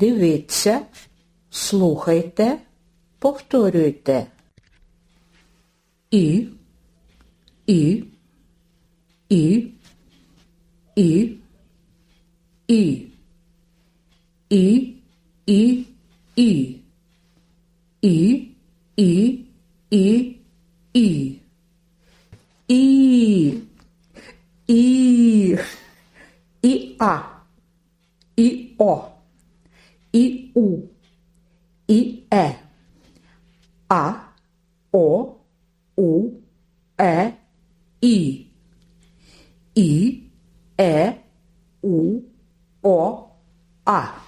Дивіться, слухайте, повторюйте. І, і, і, і, і, і, і, і, і, і, і, і, і а, і о, і у, і е, а, о, у, е, і, е, у, о, а.